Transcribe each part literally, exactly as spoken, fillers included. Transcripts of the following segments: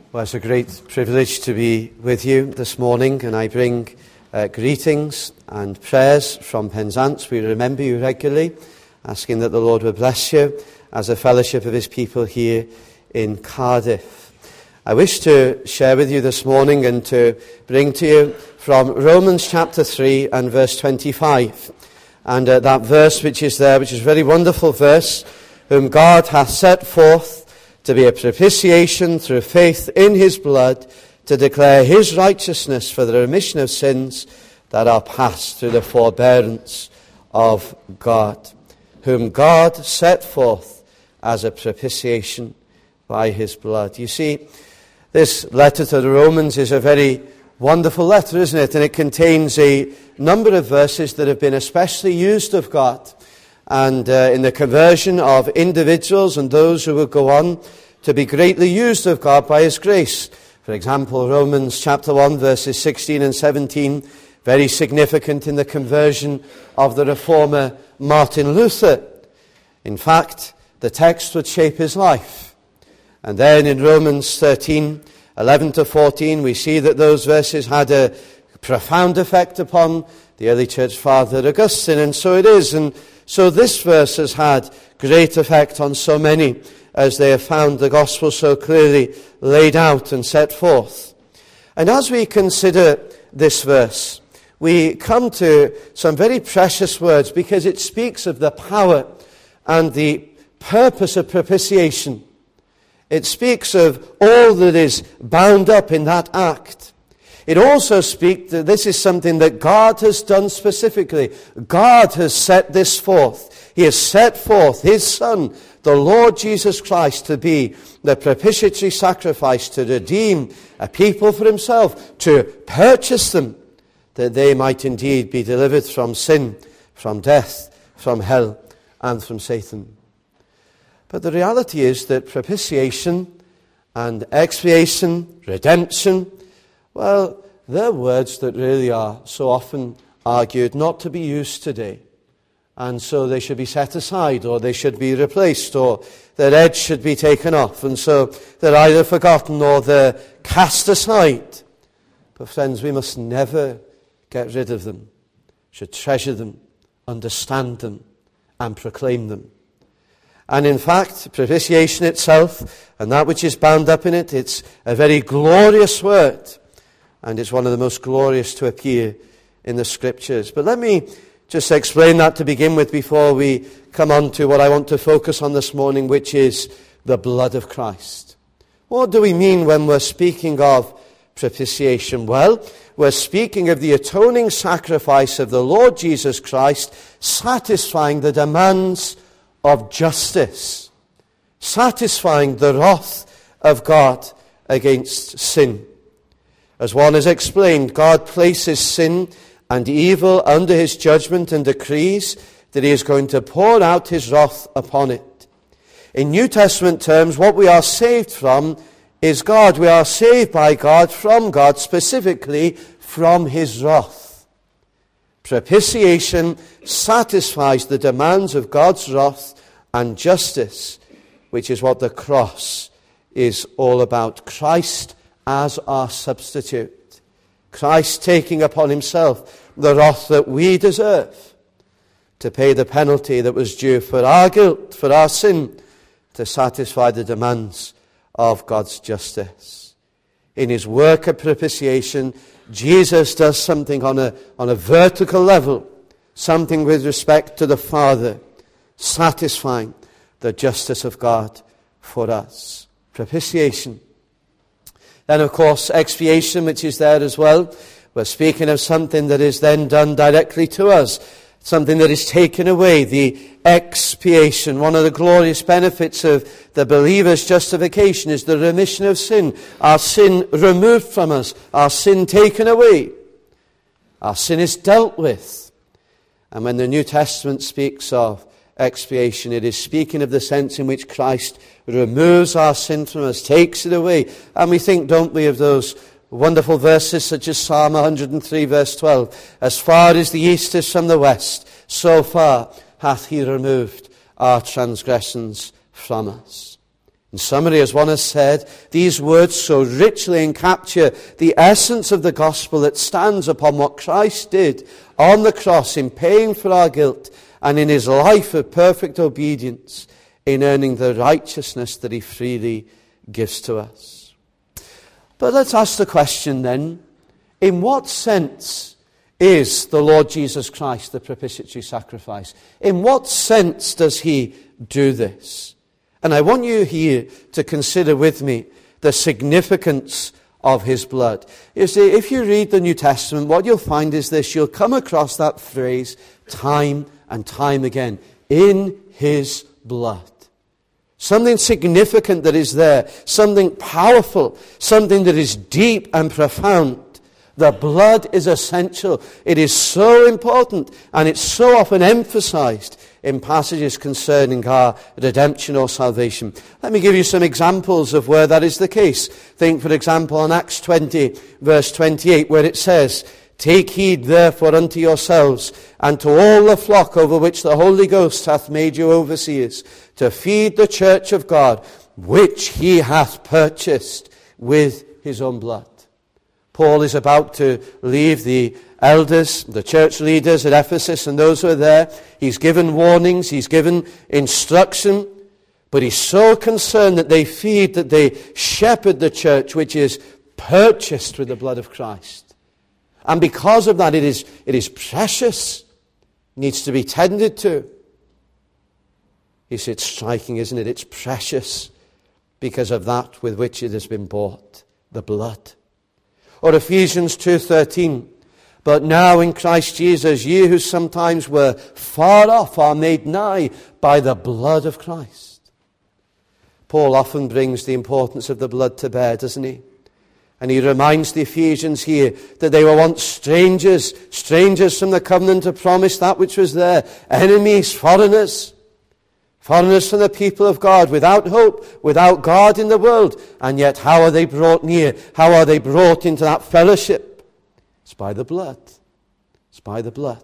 Well, it's a great privilege to be with you this morning, and I bring uh, greetings and prayers from Penzance. We remember you regularly, asking that the Lord will bless you as a fellowship of his people here in Cardiff. I wish to share with you this morning and to bring to you from Romans chapter three and verse twenty-five. And uh, that verse which is there, which is a very wonderful verse, whom God hath set forth to be a propitiation through faith in his blood, to declare his righteousness for the remission of sins that are past through the forbearance of God, whom God set forth as a propitiation by his blood. You see, this letter to the Romans is a very wonderful letter, isn't it? And it contains a number of verses that have been especially used of God and uh, in the conversion of individuals and those who will go on to be greatly used of God by his grace. For example, Romans chapter one, verses sixteen and seventeen, very significant in the conversion of the reformer Martin Luther. In fact, the text would shape his life. And then in Romans thirteen, eleven to fourteen, we see that those verses had a profound effect upon the early church father Augustine, and so it is. And so this verse has had great effect on so many as they have found the gospel so clearly laid out and set forth. And as we consider this verse, we come to some very precious words because it speaks of the power and the purpose of propitiation. It speaks of all that is bound up in that act. It also speaks that this is something that God has done specifically. God has set this forth. He has set forth his Son, the Lord Jesus Christ, to be the propitiatory sacrifice, to redeem a people for himself, to purchase them, that they might indeed be delivered from sin, from death, from hell, and from Satan. But the reality is that propitiation and expiation, redemption, well, they're words that really are so often argued not to be used today. And so they should be set aside, or they should be replaced, or their edge should be taken off. And so they're either forgotten or they're cast aside. But friends, we must never get rid of them. We should treasure them, understand them, and proclaim them. And in fact, propitiation itself, and that which is bound up in it, it's a very glorious word. And it's one of the most glorious to appear in the Scriptures. But let me just explain that to begin with before we come on to what I want to focus on this morning, which is the blood of Christ. What do we mean when we're speaking of propitiation? Well, we're speaking of the atoning sacrifice of the Lord Jesus Christ, satisfying the demands of justice, satisfying the wrath of God against sin. As one has explained, God places sin and evil under his judgment and decrees that he is going to pour out his wrath upon it. In New Testament terms, what we are saved from is God. We are saved by God, from God, specifically from his wrath. Propitiation satisfies the demands of God's wrath and justice, which is what the cross is all about. Christ as our substitute. Christ taking upon himself the wrath that we deserve, to pay the penalty that was due for our guilt, for our sin, to satisfy the demands of God's justice. In his work of propitiation, Jesus does something on a, on a vertical level, something with respect to the Father, satisfying the justice of God for us. Propitiation. Then, of course, expiation, which is there as well. We're speaking of something that is then done directly to us, something that is taken away, the expiation. One of the glorious benefits of the believer's justification is the remission of sin. Our sin removed from us, our sin taken away. Our sin is dealt with. And when the New Testament speaks of expiation, it is speaking of the sense in which Christ removes our sin from us, takes it away. And we think, don't we, of those wonderful verses such as Psalm one hundred three verse twelve. As far as the east is from the west, so far hath he removed our transgressions from us. In summary, as one has said, these words so richly encapture the essence of the gospel that stands upon what Christ did on the cross in paying for our guilt and in his life of perfect obedience in earning the righteousness that he freely gives to us. But let's ask the question then, in what sense is the Lord Jesus Christ the propitiatory sacrifice? In what sense does he do this? And I want you here to consider with me the significance of his blood. You see, if you read the New Testament, what you'll find is this. You'll come across that phrase time and time again. In his blood. Something significant that is there. Something powerful. Something that is deep and profound. The blood is essential. It is so important, and it's so often emphasized in passages concerning our redemption or salvation. Let me give you some examples of where that is the case. Think, for example, on Acts twenty, verse twenty-eight, where it says, "Take heed therefore unto yourselves, and to all the flock over which the Holy Ghost hath made you overseers, to feed the church of God, which he hath purchased with his own blood." Paul is about to leave the elders, the church leaders at Ephesus and those who are there. He's given warnings, he's given instruction, but he's so concerned that they feed, that they shepherd the church, which is purchased with the blood of Christ. And because of that, it is, it is precious, needs to be tended to. You see, it's striking, isn't it? It's precious because of that with which it has been bought, the blood. Or Ephesians two thirteen, "But now in Christ Jesus, ye who sometimes were far off are made nigh by the blood of Christ." Paul often brings the importance of the blood to bear, doesn't he? And he reminds the Ephesians here that they were once strangers, strangers from the covenant of promise, that which was there, enemies, foreigners. Foreigners from the people of God, without hope, without God in the world. And yet how are they brought near? How are they brought into that fellowship? It's by the blood. It's by the blood.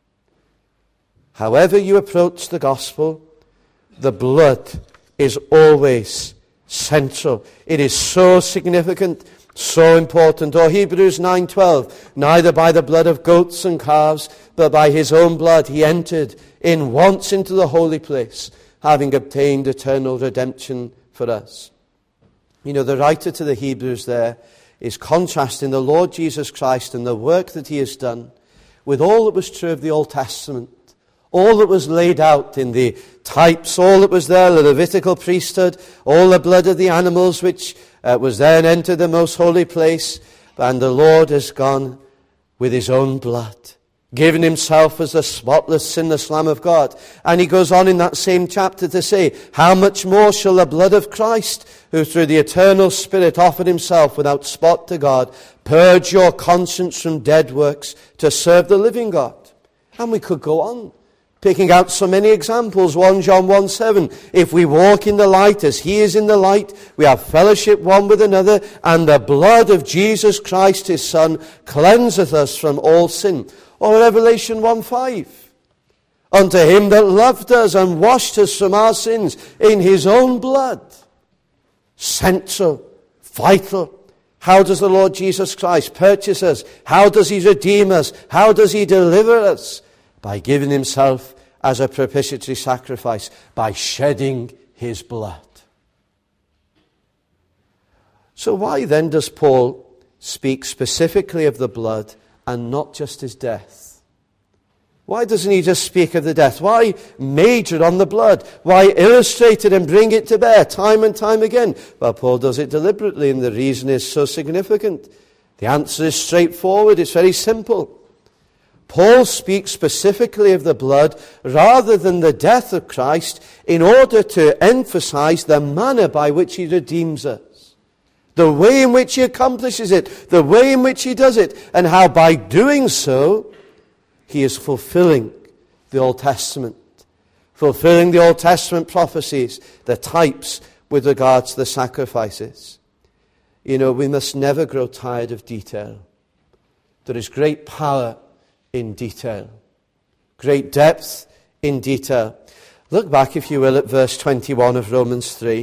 However you approach the gospel, the blood is always central. It is so significant, so important. Or Hebrews nine twelve, "Neither by the blood of goats and calves, but by his own blood he entered in once into the holy place, having obtained eternal redemption for us." You know, the writer to the Hebrews there is contrasting the Lord Jesus Christ and the work that he has done with all that was true of the Old Testament, all that was laid out in the types, all that was there, the Levitical priesthood, all the blood of the animals which uh, was then entered the most holy place, and the Lord has gone with his own blood, given himself as the spotless, sinless Lamb of God. And he goes on in that same chapter to say, "How much more shall the blood of Christ, who through the eternal Spirit offered himself without spot to God, purge your conscience from dead works to serve the living God?" And we could go on, picking out so many examples. First John one seven, "If we walk in the light as he is in the light, we have fellowship one with another, and the blood of Jesus Christ his Son cleanseth us from all sin." Or Revelation one five, "Unto him that loved us and washed us from our sins in his own blood." Central, vital. How does the Lord Jesus Christ purchase us? How does he redeem us? How does he deliver us? By giving himself as a propitiatory sacrifice, by shedding his blood. So why then does Paul speak specifically of the blood and not just his death? Why doesn't he just speak of the death? Why major on the blood? Why illustrate it and bring it to bear time and time again? Well, Paul does it deliberately, and the reason is so significant. The answer is straightforward. It's very simple. Paul speaks specifically of the blood rather than the death of Christ in order to emphasize the manner by which he redeems us. The way in which he accomplishes it, the way in which he does it, and how by doing so, he is fulfilling the Old Testament. Fulfilling the Old Testament prophecies, the types with regards to the sacrifices. You know, we must never grow tired of detail. There is great power in detail. Great depth in detail. Look back, if you will, at verse twenty-one of Romans three.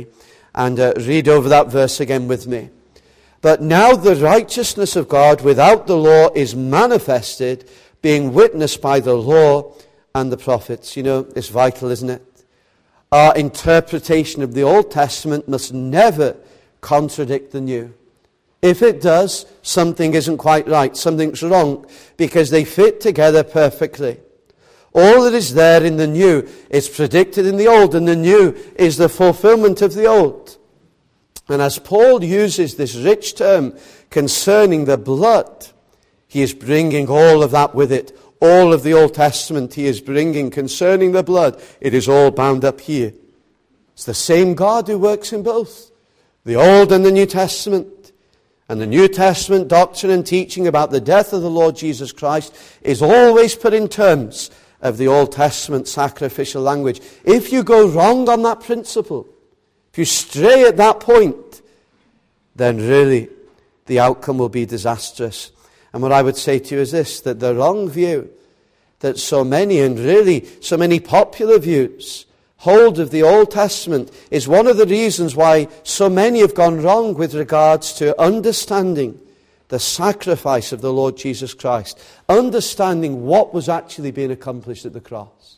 and uh, read over that verse again with me. But now the righteousness of God without the law is manifested, being witnessed by the law and the prophets. You know, it's vital, isn't it? Our interpretation of the Old Testament must never contradict the New. If it does, something isn't quite right, something's wrong, because they fit together perfectly. All that is there in the New is predicted in the Old, and the New is the fulfillment of the Old. And as Paul uses this rich term concerning the blood, he is bringing all of that with it. All of the Old Testament he is bringing concerning the blood. It is all bound up here. It's the same God who works in both, the Old and the New Testament. And the New Testament doctrine and teaching about the death of the Lord Jesus Christ is always put in terms of the Old Testament sacrificial language. If you go wrong on that principle, if you stray at that point, then really the outcome will be disastrous. And what I would say to you is this, that the wrong view that so many, and really so many popular views, hold of the Old Testament is one of the reasons why so many have gone wrong with regards to understanding the sacrifice of the Lord Jesus Christ, understanding what was actually being accomplished at the cross.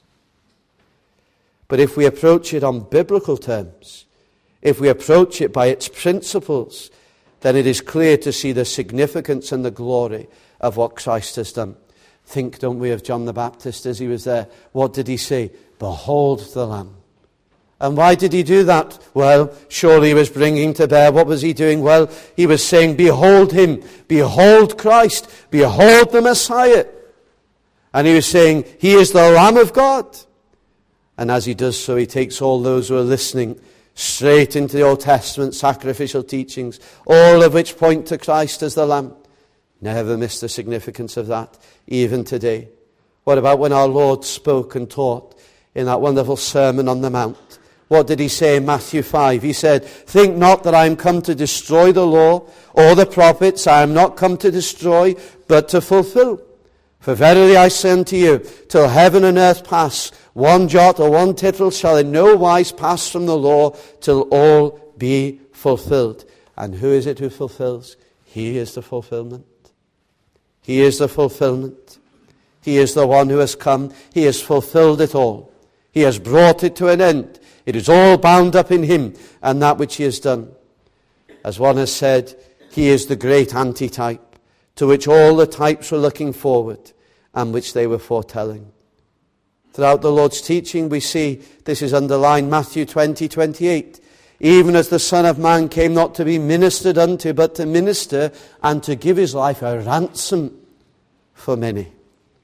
But if we approach it on biblical terms, if we approach it by its principles, then it is clear to see the significance and the glory of what Christ has done. Think, don't we, of John the Baptist as he was there. What did he say? Behold the Lamb. And why did he do that? Well, surely he was bringing to bear. What was he doing? Well, he was saying, behold him. Behold Christ. Behold the Messiah. And he was saying, he is the Lamb of God. And as he does so, he takes all those who are listening straight into the Old Testament sacrificial teachings, all of which point to Christ as the Lamb. Never miss the significance of that, even today. What about when our Lord spoke and taught in that wonderful Sermon on the Mount? What did he say in Matthew five? He said, think not that I am come to destroy the law or the prophets. I am not come to destroy, but to fulfill. For verily I say unto you, till heaven and earth pass, one jot or one tittle shall in no wise pass from the law, till all be fulfilled. And who is it who fulfills? He is the fulfillment. He is the fulfillment. He is the one who has come. He has fulfilled it all. He has brought it to an end. It is all bound up in him and that which he has done. As one has said, he is the great antitype to which all the types were looking forward and which they were foretelling. Throughout the Lord's teaching we see this is underlined, Matthew twenty, twenty-eight. Even as the Son of Man came not to be ministered unto, but to minister and to give his life a ransom for many.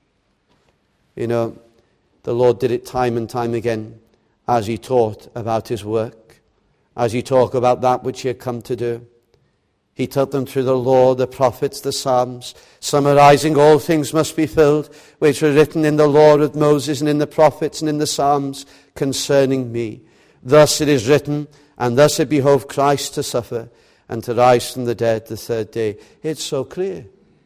You know, the Lord did it time and time again as he taught about his work, as he talked about that which he had come to do. He taught them through the law, the prophets, the Psalms, summarizing all things must be filled, which were written in the law of Moses and in the prophets and in the Psalms concerning me. Thus it is written, and thus it behoved Christ to suffer and to rise from the dead the third day. It's so clear.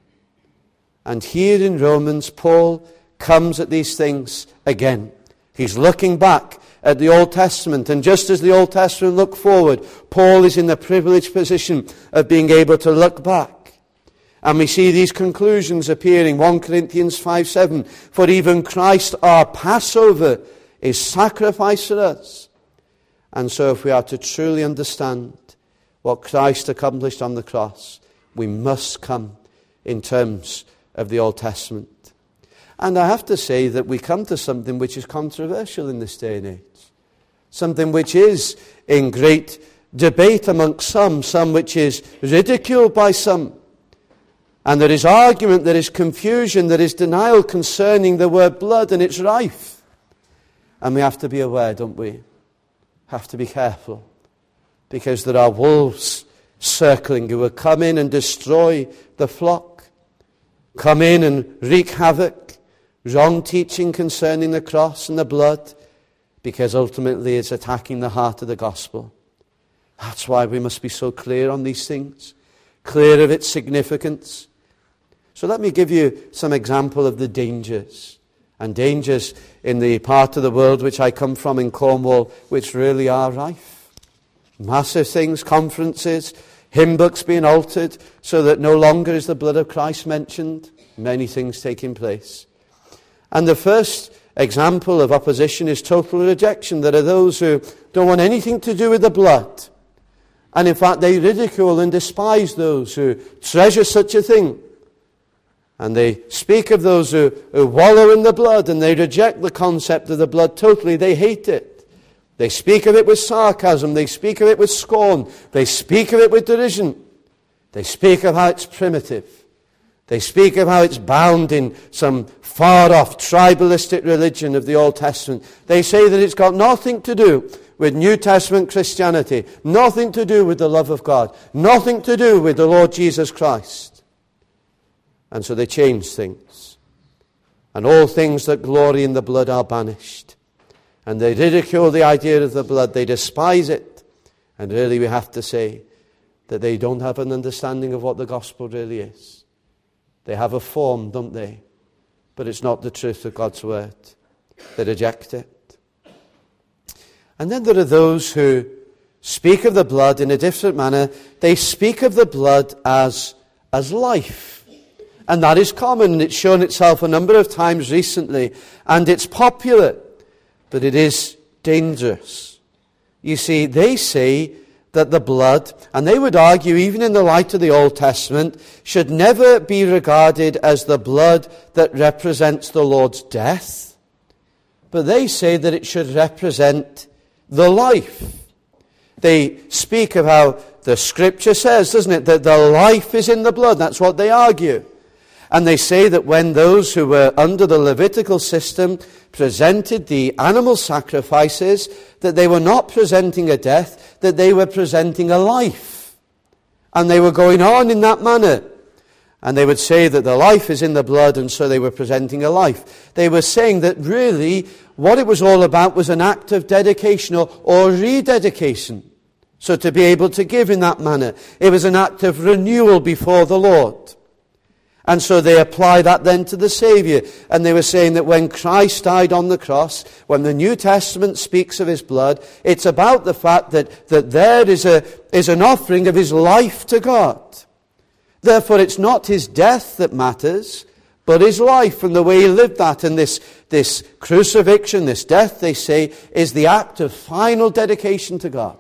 And here in Romans, Paul comes at these things again. He's looking back at the Old Testament, and just as the Old Testament looked forward, Paul is in the privileged position of being able to look back. And we see these conclusions appearing, First Corinthians five seven, for even Christ our Passover is sacrificed for us. And so if we are to truly understand what Christ accomplished on the cross, we must come in terms of the Old Testament. And I have to say that we come to something which is controversial in this day and age. Something which is in great debate amongst some, some which is ridiculed by some. And there is argument, there is confusion, there is denial concerning the word blood, and it's rife. And we have to be aware, don't we? Have to be careful. Because there are wolves circling who will come in and destroy the flock. Come in and wreak havoc. Wrong teaching concerning the cross and the blood. Because ultimately it's attacking the heart of the gospel. That's why we must be so clear on these things. Clear of its significance. So let me give you some example of the dangers. And dangers in the part of the world which I come from in Cornwall, which really are rife. massive things, conferences, hymn books being altered so that no longer is the blood of Christ mentioned. Many things taking place. And the first example of opposition is total rejection. There are those who don't want anything to do with the blood. And in fact, they ridicule and despise those who treasure such a thing. And they speak of those who, who wallow in the blood, and they reject the concept of the blood totally. They hate it. They speak of it with sarcasm. They speak of it with scorn. They speak of it with derision. They speak of how it's primitive. They speak of how it's bound in some far-off tribalistic religion of the Old Testament. They say that it's got nothing to do with New Testament Christianity, nothing to do with the love of God, nothing to do with the Lord Jesus Christ. And so they change things. And all things that glory in the blood are banished. And they ridicule the idea of the blood. They despise it. And really we have to say that they don't have an understanding of what the gospel really is. They have a form, don't they? But it's not the truth of God's word. They reject it. And then there are those who speak of the blood in a different manner. They speak of the blood as, as life. And that is common. It's shown itself a number of times recently. And it's popular. But it is dangerous. You see, they say that the blood, and they would argue even in the light of the Old Testament, should never be regarded as the blood that represents the Lord's death. But they say that it should represent the life. They speak of how the Scripture says, doesn't it, that the life is in the blood. That's what they argue. And they say that when those who were under the Levitical system presented the animal sacrifices, that they were not presenting a death, that they were presenting a life. And they were going on in that manner. And they would say that the life is in the blood, and so they were presenting a life. They were saying that really what it was all about was an act of dedication or, or rededication. So to be able to give in that manner. It was an act of renewal before the Lord. And so they apply that then to the Saviour. And they were saying that when Christ died on the cross, when the New Testament speaks of his blood, it's about the fact that, that there is, a, is an offering of his life to God. Therefore, it's not his death that matters, but his life and the way he lived that. And this, this crucifixion, this death, they say, is the act of final dedication to God.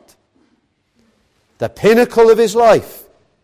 The pinnacle of his life.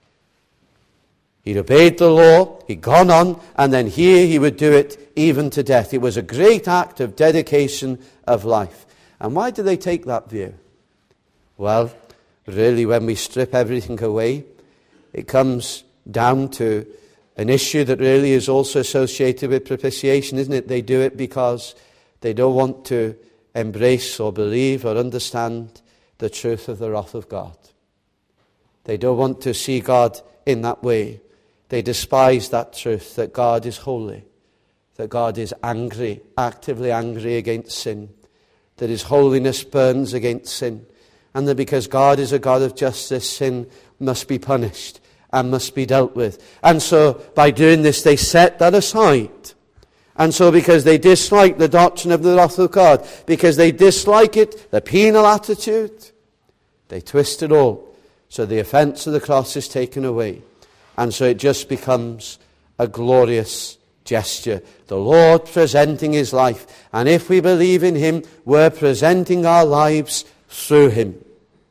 He'd obeyed the law, he'd gone on, and then here he would do it even to death. It was a great act of dedication of life. And why do they take that view? Well, really, when we strip everything away, it comes down to an issue that really is also associated with propitiation, isn't it? They do it because they don't want to embrace or believe or understand the truth of the wrath of God. They don't want to see God in that way. They despise that truth that God is holy, that God is angry, actively angry against sin, that his holiness burns against sin, and that because God is a God of justice, sin must be punished and must be dealt with. And so by doing this, they set that aside. And so because they dislike the doctrine of the wrath of God, because they dislike it, the penal attitude, they twist it all. So the offence of the cross is taken away. And so it just becomes a glorious gesture. The Lord presenting his life. And if we believe in him, we're presenting our lives through him.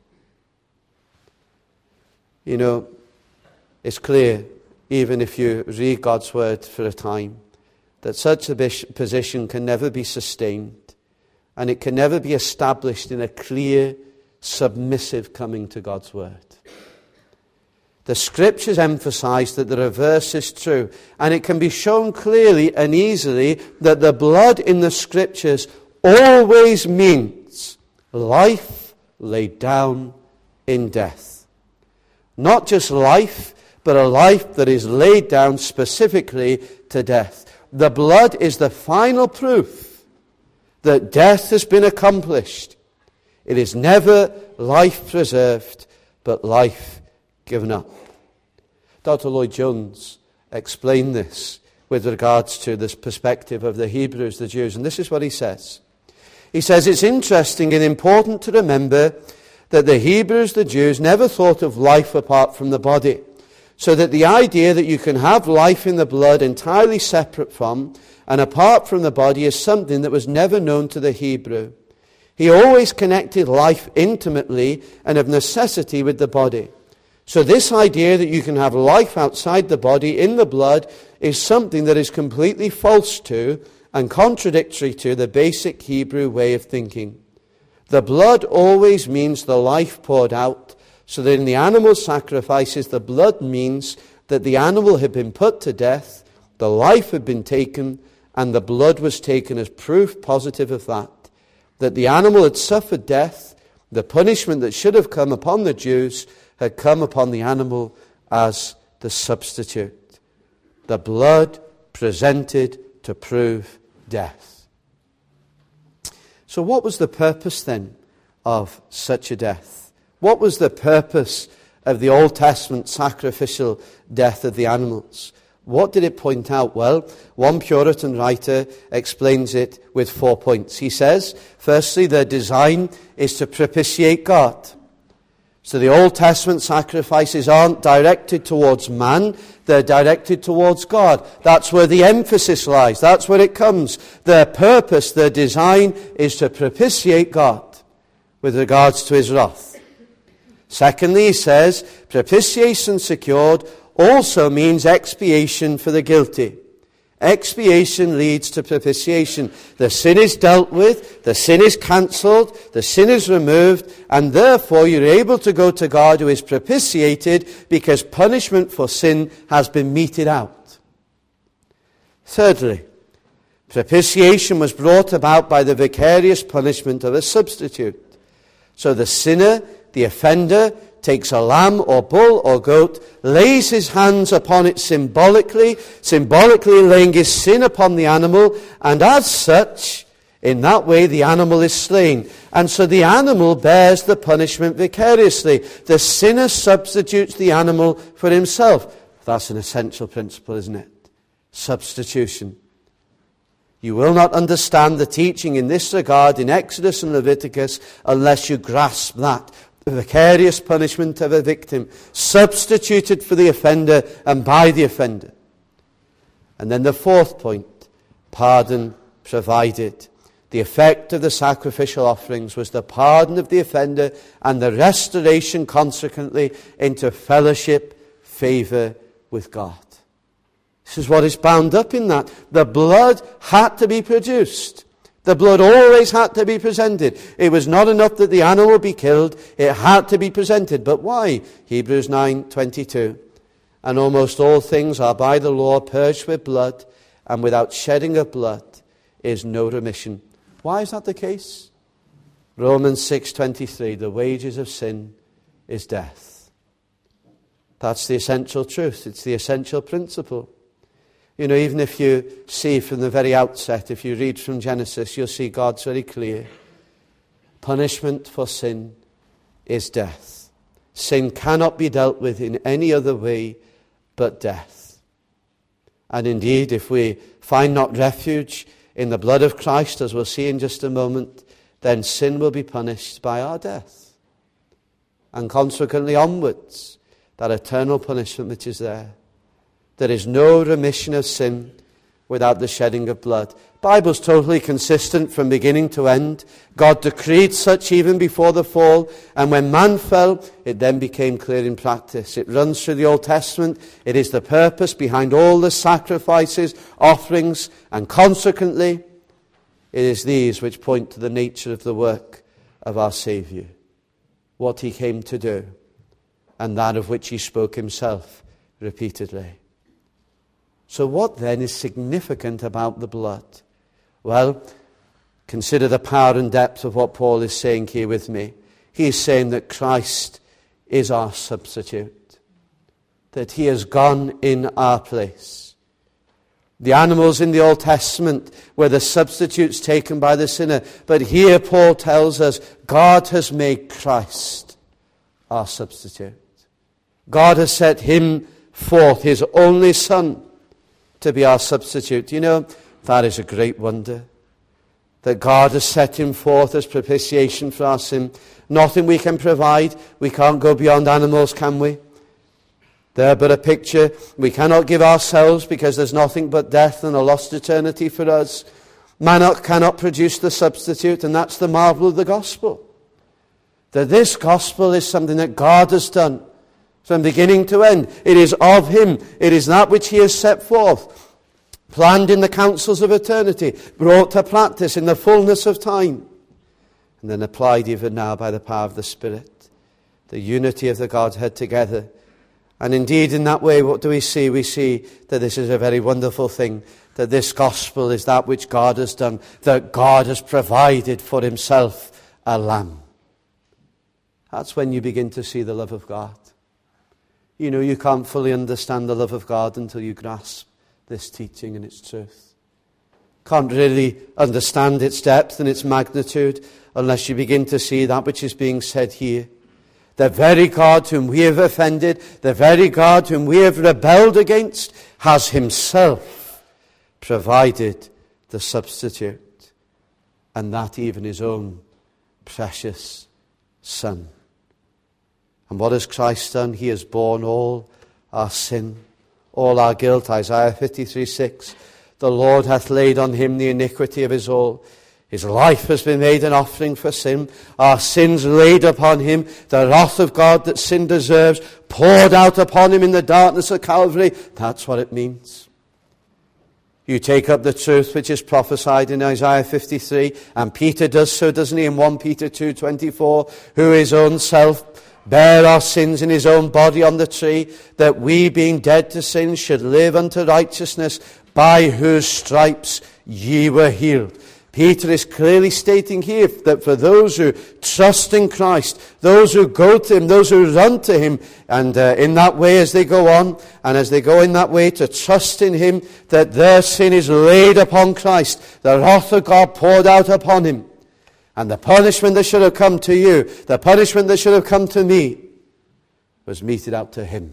You know, it's clear, even if you read God's word for a time, that such a position can never be sustained. And it can never be established in a clear, submissive coming to God's word. The Scriptures emphasize that the reverse is true. And it can be shown clearly and easily that the blood in the Scriptures always means life laid down in death. Not just life, but a life that is laid down specifically to death. The blood is the final proof that death has been accomplished. It is never life preserved, but life given up. Doctor Lloyd-Jones explained this with regards to this perspective of the Hebrews, the Jews, and this is what he says. He says, it's interesting and important to remember that the Hebrews, the Jews, never thought of life apart from the body. So that the idea that you can have life in the blood entirely separate from and apart from the body is something that was never known to the Hebrew. He always connected life intimately and of necessity with the body. So this idea that you can have life outside the body in the blood is something that is completely false to and contradictory to the basic Hebrew way of thinking. The blood always means the life poured out, so that in the animal sacrifices, the blood means that the animal had been put to death, the life had been taken, and the blood was taken as proof positive of that. That the animal had suffered death, the punishment that should have come upon the Jews had come upon the animal as the substitute. The blood presented to prove death. So what was the purpose then of such a death? What was the purpose of the Old Testament sacrificial death of the animals? What did it point out? Well, one Puritan writer explains it with four points. He says, firstly, their design is to propitiate God. So the Old Testament sacrifices aren't directed towards man, they're directed towards God. That's where the emphasis lies. That's where it comes. Their purpose, their design is to propitiate God with regards to his wrath. Secondly, he says, propitiation secured also means expiation for the guilty. Expiation leads to propitiation. The sin is dealt with, the sin is cancelled, the sin is removed, and therefore you're able to go to God who is propitiated because punishment for sin has been meted out. Thirdly, propitiation was brought about by the vicarious punishment of a substitute. So the sinner, the offender, takes a lamb or bull or goat, lays his hands upon it symbolically, symbolically laying his sin upon the animal, and as such, in that way the animal is slain. And so the animal bears the punishment vicariously. The sinner substitutes the animal for himself. That's an essential principle, isn't it? Substitution. You will not understand the teaching in this regard in Exodus and Leviticus unless you grasp that. The vicarious punishment of a victim, substituted for the offender and by the offender. And then the fourth point, pardon provided. The effect of the sacrificial offerings was the pardon of the offender and the restoration consequently into fellowship, favour with God. This is what is bound up in that. The blood had to be produced. The blood always had to be presented. It was not enough that the animal be killed. It had to be presented. But why? Hebrews nine twenty-two. And almost all things are by the law purged with blood, and without shedding of blood is no remission. Why is that the case? Romans six twenty-three. The wages of sin is death. That's the essential truth. It's the essential principle. You know, even if you see from the very outset, if you read from Genesis, you'll see God's very clear. Punishment for sin is death. Sin cannot be dealt with in any other way but death. And indeed, if we find not refuge in the blood of Christ, as we'll see in just a moment, then sin will be punished by our death. And consequently onwards, that eternal punishment which is there. There is no remission of sin without the shedding of blood. The Bible's totally consistent from beginning to end. God decreed such even before the fall, and when man fell, it then became clear in practice. It runs through the Old Testament. It is the purpose behind all the sacrifices, offerings, and consequently, it is these which point to the nature of the work of our Saviour, what he came to do, and that of which he spoke himself repeatedly. So what then is significant about the blood? Well, consider the power and depth of what Paul is saying here with me. He is saying that Christ is our substitute, that he has gone in our place. The animals in the Old Testament were the substitutes taken by the sinner, but here Paul tells us God has made Christ our substitute. God has set him forth, his only Son, to be our substitute. You know, that is a great wonder. that God has set him forth as propitiation for our sin. Nothing we can provide. We can't go beyond animals, can we? They're but a picture. We cannot give ourselves because there's nothing but death and a lost eternity for us. Man cannot produce the substitute, and that's the marvel of the gospel. That this gospel is something that God has done from beginning to end. It is of him. It is that which he has set forth, planned in the councils of eternity, brought to practice in the fullness of time, and then applied even now by the power of the Spirit. The unity of the Godhead together. And indeed, in that way, what do we see? We see that this is a very wonderful thing, that this gospel is that which God has done, that God has provided for himself a lamb. That's when you begin to see the love of God. You know, you can't fully understand the love of God until you grasp this teaching and its truth. Can't really understand its depth and its magnitude unless you begin to see that which is being said here. The very God whom we have offended, the very God whom we have rebelled against, has himself provided the substitute, and that even his own precious Son. And what has Christ done? He has borne all our sin, all our guilt. Isaiah fifty-three six. The Lord hath laid on him the iniquity of us all. His life has been made an offering for sin. Our sins laid upon him. The wrath of God that sin deserves poured out upon him in the darkness of Calvary. That's what it means. You take up the truth which is prophesied in Isaiah fifty-three, and Peter does so, doesn't he, in First Peter two twenty-four, who his own self bare our sins in his own body on the tree, that we, being dead to sin, should live unto righteousness, by whose stripes ye were healed. Peter is clearly stating here that for those who trust in Christ, those who go to him, those who run to him, and uh, in that way as they go on, and as they go in that way to trust in him, that their sin is laid upon Christ, the wrath of God poured out upon him. And the punishment that should have come to you, the punishment that should have come to me, was meted out to him.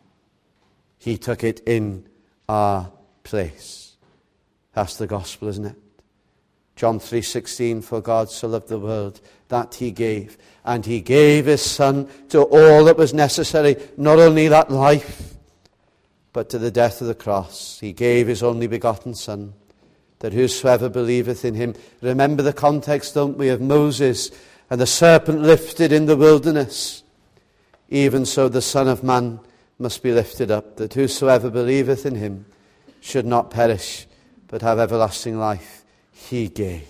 He took it in our place. That's the gospel, isn't it? John three sixteen, for God so loved the world that he gave. And he gave his Son to all that was necessary, not only that life, but to the death of the cross. He gave his only begotten Son, that whosoever believeth in him. Remember the context, don't we, of Moses and the serpent lifted in the wilderness. Even so the Son of Man must be lifted up, that whosoever believeth in him should not perish, but have everlasting life. He gave.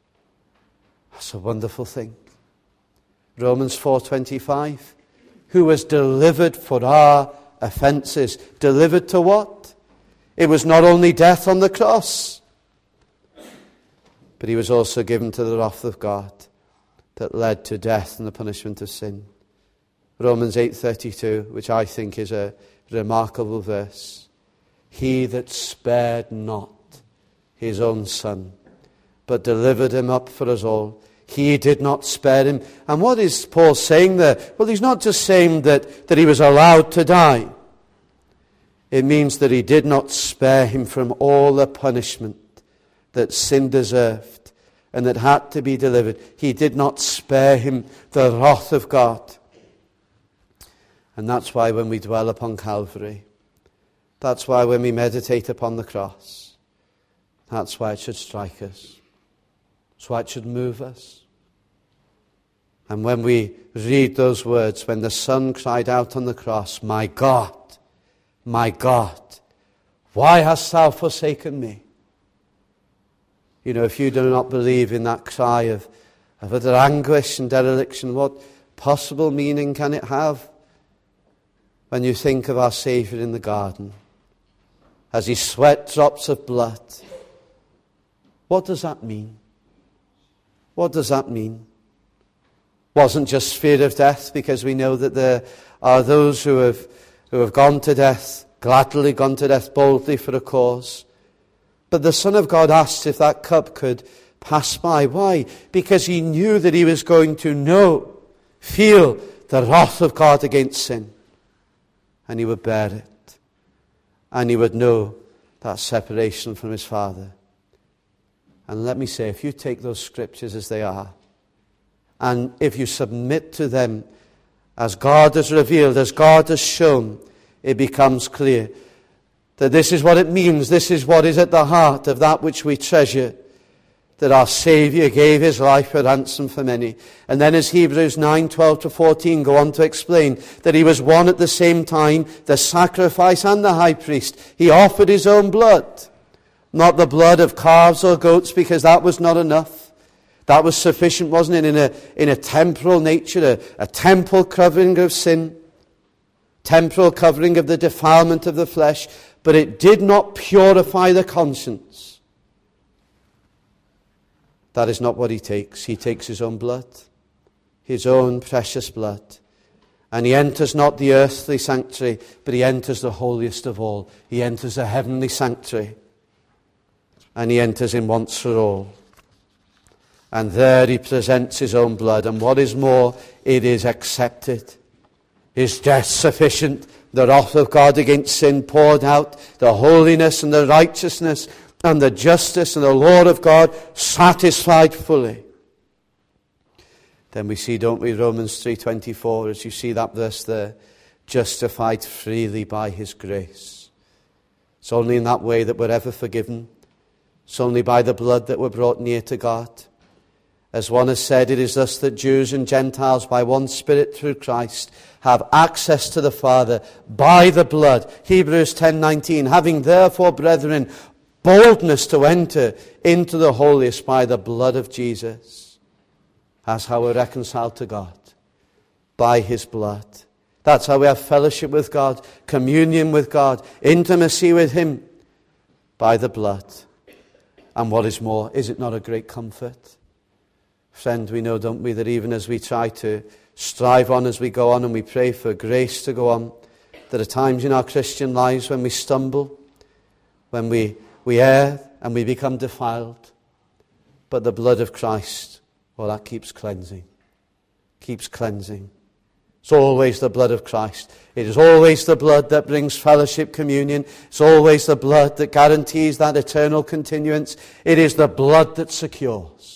That's a wonderful thing. Romans four twenty-five, who was delivered for our offences. Delivered to what? It was not only death on the cross, but he was also given to the wrath of God that led to death and the punishment of sin. Romans eight thirty-two, which I think is a remarkable verse. He that spared not his own Son, but delivered him up for us all. He did not spare him. And what is Paul saying there? Well, he's not just saying that, that he was allowed to die. It means that he did not spare him from all the punishment that sin deserved and that had to be delivered. He did not spare him the wrath of God. And that's why when we dwell upon Calvary, that's why when we meditate upon the cross, that's why it should strike us. That's why it should move us. And when we read those words, when the Son cried out on the cross, my God, my God, why hast thou forsaken me? You know, if you do not believe in that cry of, of utter anguish and dereliction, what possible meaning can it have when you think of our Saviour in the garden as he sweat drops of blood? What does that mean? What does that mean? Wasn't just fear of death, because we know that there are those who have who have gone to death, gladly gone to death boldly for a cause. But the Son of God asked if that cup could pass by. Why? Because he knew that he was going to know, feel the wrath of God against sin. And he would bear it. And he would know that separation from his Father. And let me say, if you take those scriptures as they are, and if you submit to them as God has revealed, as God has shown, it becomes clear that this is what it means, this is what is at the heart of that which we treasure, that our Saviour gave his life a ransom for many. And then as Hebrews nine, twelve to fourteen go on to explain that he was one at the same time, the sacrifice and the high priest. He offered his own blood, not the blood of calves or goats, because that was not enough. That was sufficient, wasn't it, in a, in a temporal nature, a, a temporal covering of sin, temporal covering of the defilement of the flesh, but it did not purify the conscience. That is not what he takes. He takes his own blood, his own precious blood, and he enters not the earthly sanctuary, but he enters the holiest of all. He enters the heavenly sanctuary, and he enters in once for all. And there he presents his own blood. And what is more, it is accepted. His death sufficient. The wrath of God against sin poured out. The holiness and the righteousness and the justice and the law of God satisfied fully. Then we see, don't we, Romans three twenty-four, as you see that verse there, justified freely by his grace. It's only in that way that we're ever forgiven. It's only by the blood that we're brought near to God. As one has said, it is thus that Jews and Gentiles by one Spirit through Christ have access to the Father by the blood. Hebrews ten nineteen, having therefore, brethren, boldness to enter into the holiest by the blood of Jesus. That's how we're reconciled to God, by his blood. That's how we have fellowship with God, communion with God, intimacy with him, by the blood. And what is more, is it not a great comfort? Friend, we know, don't we, that even as we try to strive on as we go on and we pray for grace to go on, there are times in our Christian lives when we stumble, when we, we err and we become defiled. But the blood of Christ, well, that keeps cleansing, keeps cleansing. It's always the blood of Christ. It is always the blood that brings fellowship, communion. It's always the blood that guarantees that eternal continuance. It is the blood that secures.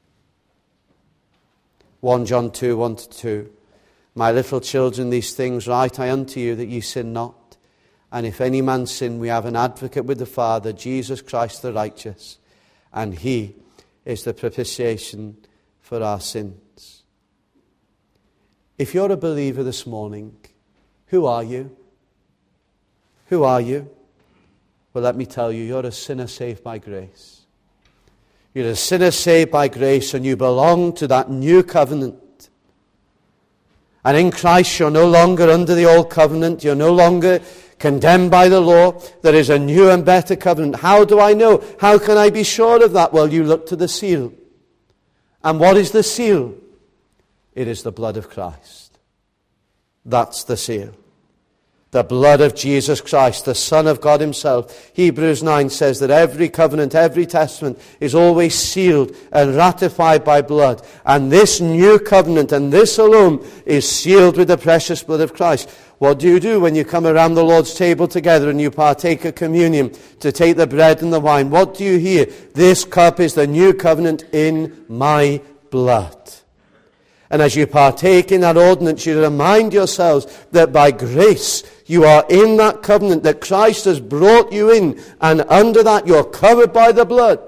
First John two, one to two. My little children, these things write I unto you, that ye sin not. And if any man sin, we have an advocate with the Father, Jesus Christ the righteous. And he is the propitiation for our sins. If you're a believer this morning, who are you? Who are you? Well, let me tell you, you're a sinner saved by grace. You're a sinner saved by grace, and you belong to that new covenant. And in Christ, you're no longer under the old covenant. You're no longer condemned by the law. There is a new and better covenant. How do I know? How can I be sure of that? Well, you look to the seal. And what is the seal? It is the blood of Christ. That's the seal. The blood of Jesus Christ, the Son of God himself. Hebrews nine says that every covenant, every testament is always sealed and ratified by blood. And this new covenant, and this alone, is sealed with the precious blood of Christ. What do you do when you come around the Lord's table together and you partake of communion to take the bread and the wine? What do you hear? This cup is the new covenant in my blood. And as you partake in that ordinance, you remind yourselves that by grace you are in that covenant, that Christ has brought you in, and under that you're covered by the blood.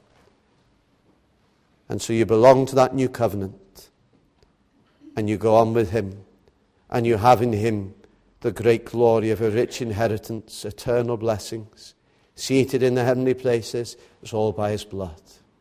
And so you belong to that new covenant, and you go on with him, and you have in him the great glory of a rich inheritance, eternal blessings, seated in the heavenly places. It's all by his blood.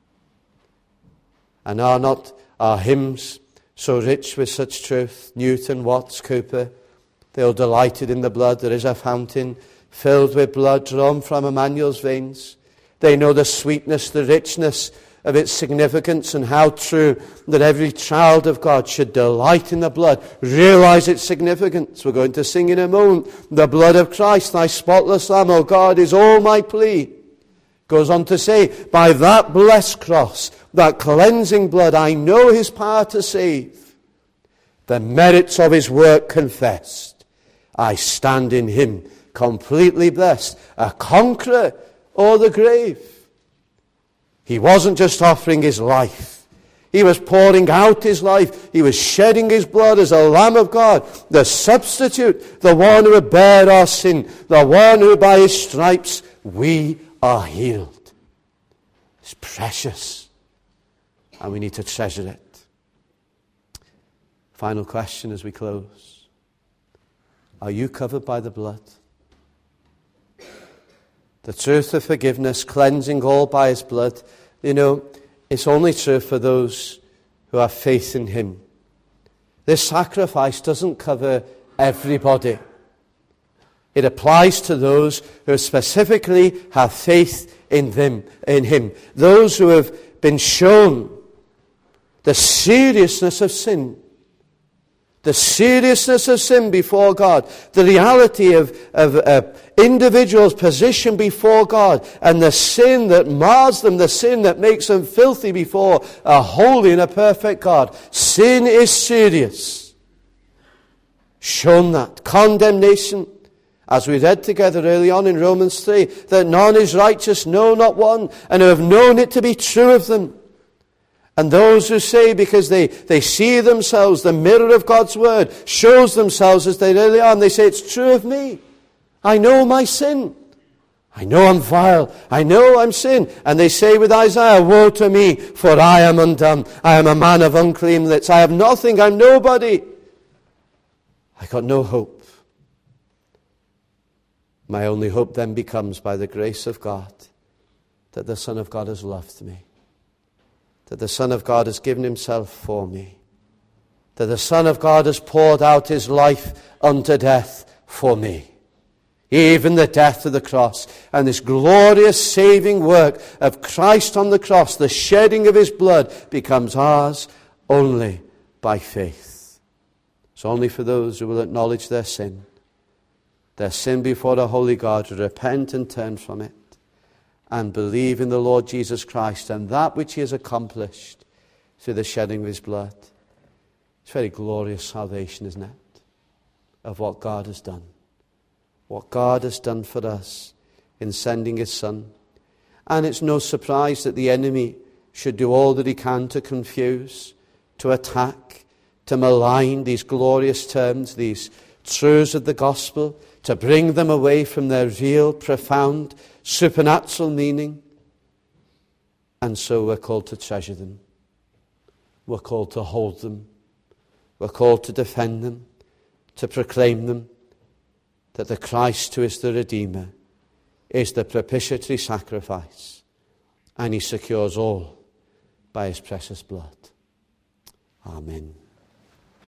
And are not our hymns so rich with such truth? Newton, Watts, Cooper, they all delighted in the blood. There is a fountain filled with blood drawn from Emmanuel's veins. They know the sweetness, the richness of its significance, and how true that every child of God should delight in the blood, realize its significance. We're going to sing in a moment, the blood of Christ, thy spotless Lamb, O God, is all my plea. Goes on to say, by that blessed cross, that cleansing blood, I know his power to save. The merits of his work confessed, I stand in him completely blessed, a conqueror o'er the grave. He wasn't just offering his life. He was pouring out his life. He was shedding his blood as a Lamb of God, the substitute, the one who would bear our sin, the one who by his stripes we are healed. It's precious, and we need to treasure it. Final question as we close. Are you covered by the blood? The truth of forgiveness, cleansing all by his blood, you know, it's only true for those who have faith in him. This sacrifice doesn't cover everybody. It applies to those who specifically have faith in them, in him. Those who have been shown the seriousness of sin. The seriousness of sin before God, the reality of, of uh, individuals' position before God, and the sin that mars them, the sin that makes them filthy before a holy and a perfect God. Sin is serious. Shown that. Condemnation, as we read together early on in Romans three, that none is righteous, no, not one, and who have known it to be true of them. And those who say, because they, they see themselves, the mirror of God's word shows themselves as they really are, and they say, it's true of me. I know my sin. I know I'm vile. I know I'm sin. And they say with Isaiah, woe to me, for I am undone. I am a man of unclean lips. I have nothing. I'm nobody. I got no hope. My only hope then becomes, by the grace of God, that the Son of God has loved me. That the Son of God has given himself for me. That the Son of God has poured out his life unto death for me. Even the death of the cross. And this glorious saving work of Christ on the cross, the shedding of his blood, becomes ours only by faith. It's only for those who will acknowledge their sin. Their sin before a holy God, to repent and turn from it. And believe in the Lord Jesus Christ and that which he has accomplished through the shedding of his blood. It's very glorious salvation, isn't it? Of what God has done. What God has done for us in sending his Son. And it's no surprise that the enemy should do all that he can to confuse, to attack, to malign these glorious terms, these truths of the gospel, to bring them away from their real, profound, supernatural meaning. And so we're called to treasure them. We're called to hold them. We're called to defend them, to proclaim them, that the Christ who is the Redeemer is the propitiatory sacrifice, and he secures all by his precious blood. Amen.